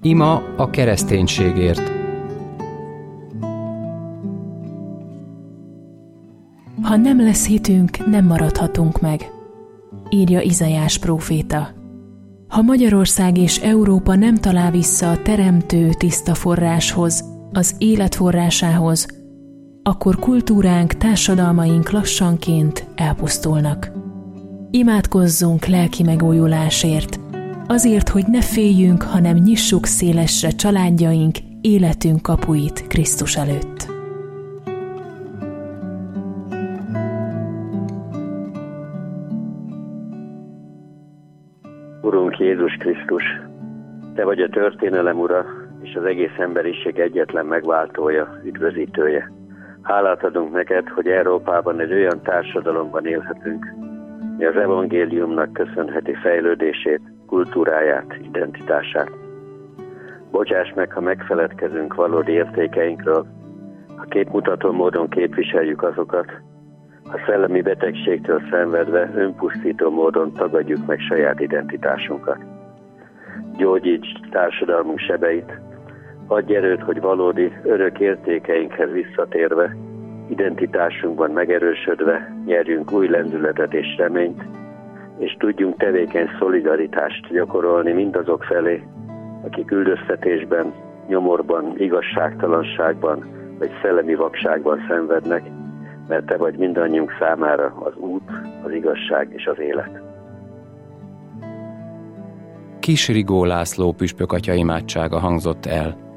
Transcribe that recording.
Ima a kereszténységért. Ha nem lesz hitünk, nem maradhatunk meg, írja Izaiás próféta. Ha Magyarország és Európa nem talál vissza a teremtő tiszta forráshoz, az élet forrásához, akkor kultúránk, társadalmaink lassanként elpusztulnak. Imádkozzunk lelki megújulásért, azért, hogy ne féljünk, hanem nyissuk szélesre családjaink, életünk kapuit Krisztus előtt. Urunk Jézus Krisztus, Te vagy a történelem ura, és az egész emberiség egyetlen megváltója, üdvözítője. Hálát adunk neked, hogy Európában egy olyan társadalomban élhetünk, mi az evangéliumnak köszönheti fejlődését, kultúráját, identitását. Bocsáss meg, ha megfeledkezünk valódi értékeinkről, ha képmutató módon képviseljük azokat, ha szellemi betegségtől szenvedve önpusztító módon tagadjuk meg saját identitásunkat. Gyógyíts társadalmunk sebeit, adj erőt, hogy valódi örök értékeinkhez visszatérve, identitásunkban megerősödve nyerjünk új lendületet és reményt, és tudjunk tevékeny szolidaritást gyakorolni mindazok felé, akik üldöztetésben, nyomorban, igazságtalanságban vagy szellemi vakságban szenvednek, mert Te vagy mindannyiunk számára az út, az igazság és az élet. Kis Rigó László püspök atya imádsága hangzott el.